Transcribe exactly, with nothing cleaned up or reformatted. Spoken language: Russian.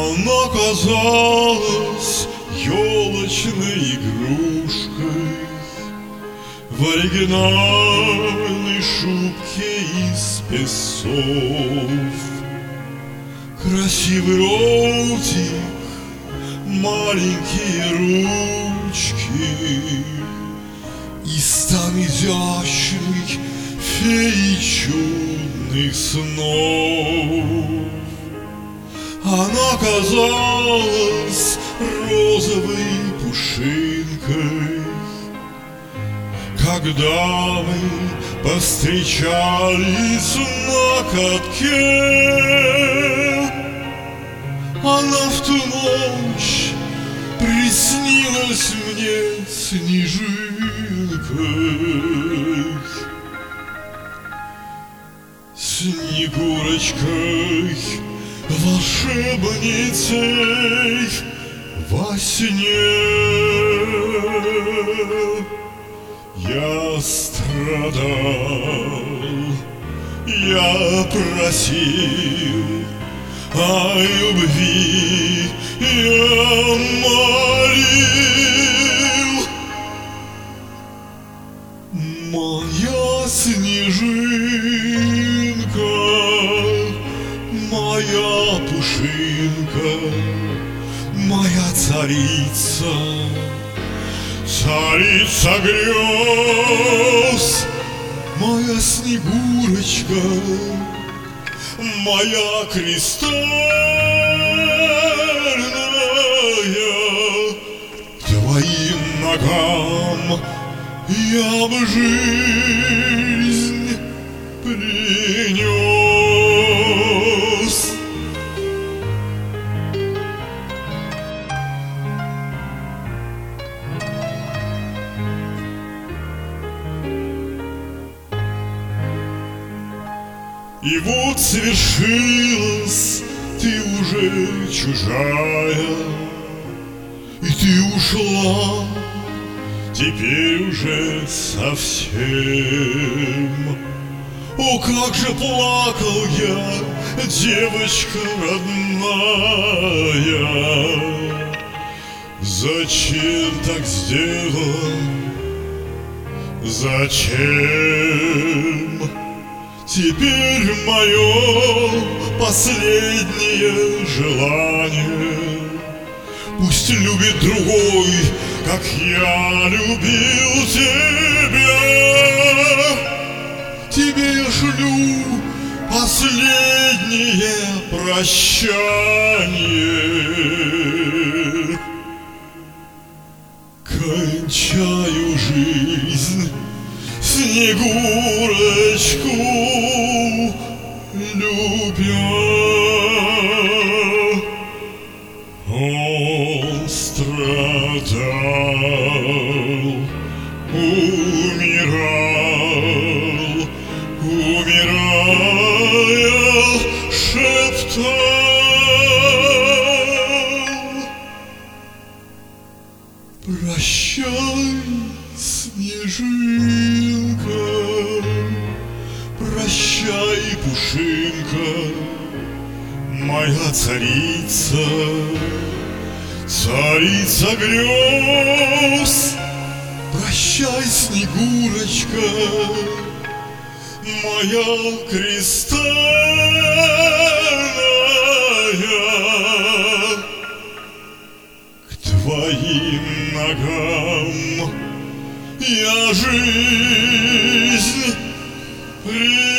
Она казалась елочной игрушкой в оригинальной шубке из песцов. Красивый ротик, маленькие ручки и стан изящный феи чудных снов. Она казалась розовой пушинкой, когда мы повстречались на катке. Она в ту ночь приснилась мне снежинкой, Снегурочкой, волшебницей во сне. Я страдал, я просил о любви, я молил. Моя снежинка, моя пушинка, моя царица, царица грез, моя Снегурочка, моя кристальная, к твоим ногам я б жизнь принес. И вот свершилось, ты уже чужая, и ты ушла теперь уже совсем. О, как же плакал я, девочка родная! Зачем так сделал? Зачем? Теперь мое последнее желание: пусть любит другой, как я любил тебя. Тебе я шлю последнее прощание. Кончаю жизнь, Снегурочку любя. Он страдал, умирал, умирая, шептал: прощай, снежинка, прощай, пушинка, моя царица, царица грез. Прощай, Снегурочка, моя кристальная, к твоим ногам я жизнь принес.